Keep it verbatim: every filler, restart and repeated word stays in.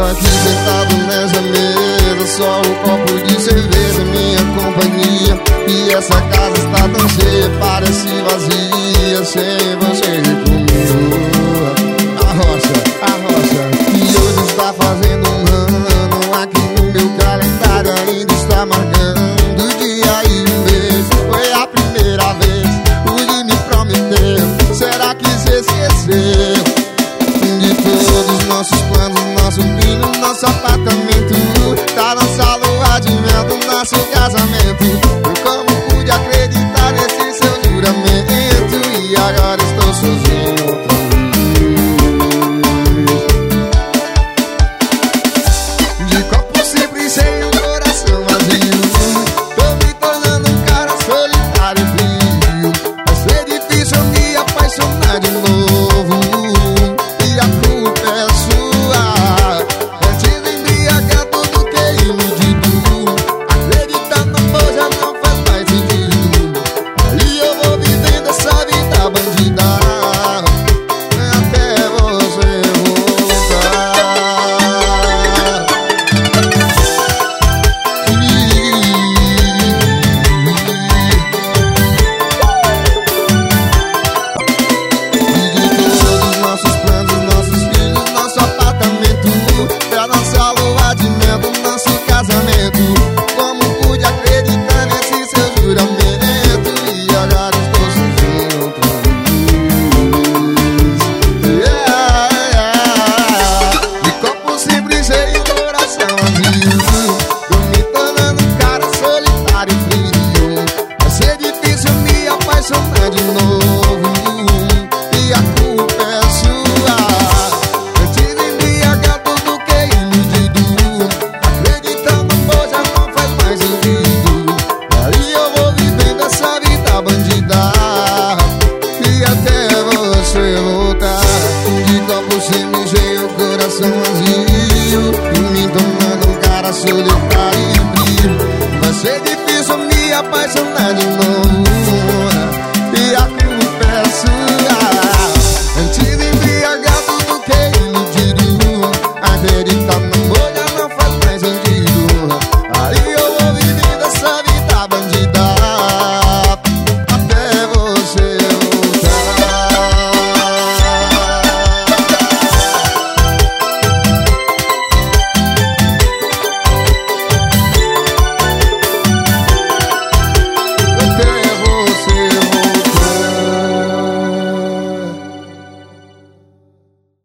aqui sentado nessa mesa, só um copo de cerveja, minha companhia. E essa casa está tão cheia, parece vazia, sem você comigo. A rocha, a rocha, que hoje está fazendo um ano. Aqui no meu calendário ainda está marcando o dia e um mês. Foi a primeira vez, hoje me prometeu. Será que se esqueceu de todos os nossos planos, nosso filho, nosso apartamento, da nossa lua de mel, do nosso casamento? Como pude acreditar nesse seu juramento? E agora estou sozinho outra vez. De copo sempre cheio, coração vazio, tô me tornando um cara solitário e frio. Vai ser difícil me apaixonar de novo, e a culpa é sua. Antes de embriagar tudo que é iludido, acreditar no amor já não faz mais sentido. Aí eu vou vivendo essa vida bandida até você voltar. Como pude acreditar nesse seu juramento? E agora estou sozinho outra vez. Yeah, yeah. De copo sempre cheio, coração vazio, tô me tornando um cara solitário e frio. Vai ser difícil me apaixonar de novo, e a culpa é sua. Antes de embriagar tudo que é iludido, acreditando no amor já não faz mais sentido. Aí eu vou vivendo essa vida bandida e até você voltar. De copo sempre cheio, coração vazio, e me tornando um cara solitário e frio. Vai ser difícil me apaixonar de novo,